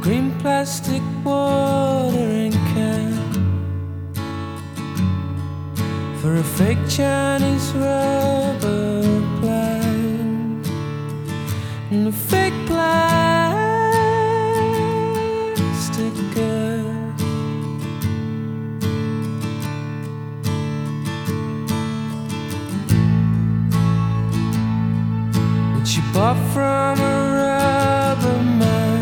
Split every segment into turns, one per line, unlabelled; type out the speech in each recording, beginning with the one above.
green plastic watering can for a fake Chinese rubber plant and a fake plastic girl that she bought from a rubber man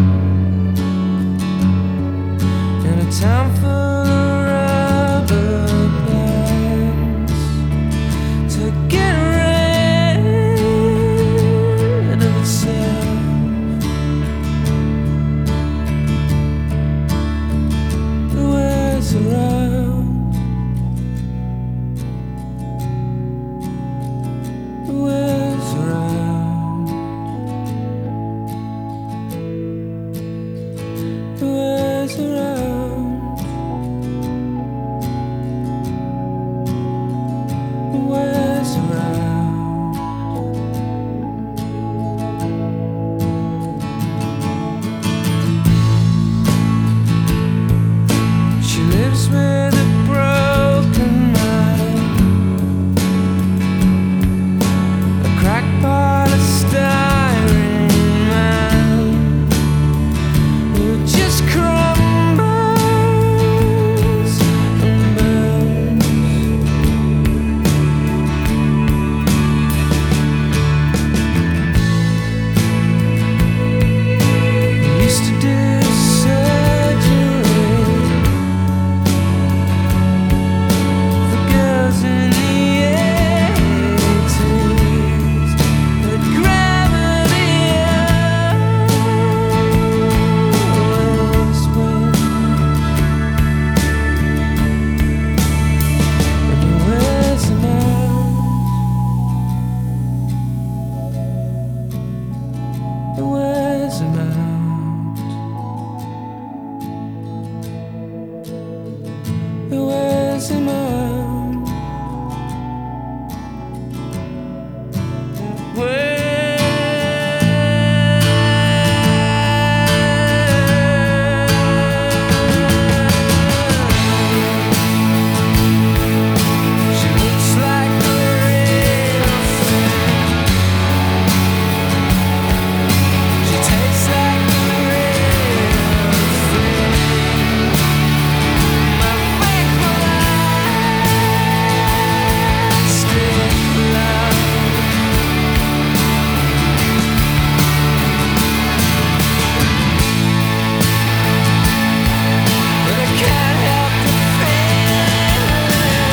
in a town full of rubber plants to get rid of itself. It wears around. It wears around. It wears around. It wears around. She lives with a broken mind, a cracked polystyrene man who just crumbles and burns. He used to do surgery for girls in the 80s, but gravity always wins, and he wears them out. He wears them out. It wears him out. She looks like the real thing. She tastes like the real thing. My fake plastic love. But I can't help the feeling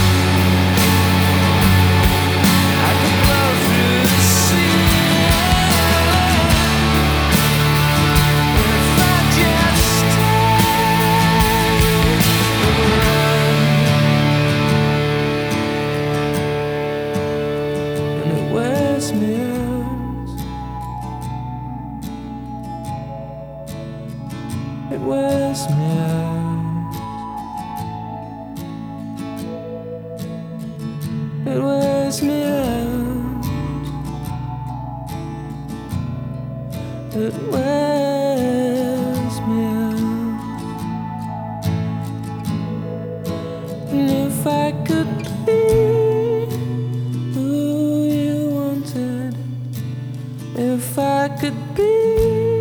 I could blow through the ceiling if I just stayed around. And it wears me out. It wears me out. It wears me out. It wears me out. And if I could be who you wanted, if I could be